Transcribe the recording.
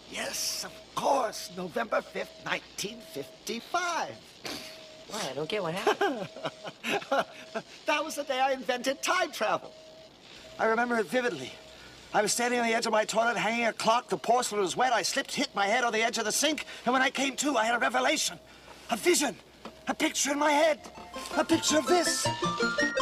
Yes, of course. November 5th, 1955. Why? I don't get what happened. That was the day I invented time travel. I remember it vividly. I was standing on the edge of my toilet, hanging a clock. The porcelain was wet. I slipped, hit my head on the edge of the sink. And when I came to, I had a revelation, a vision, a picture in my head, a picture of this.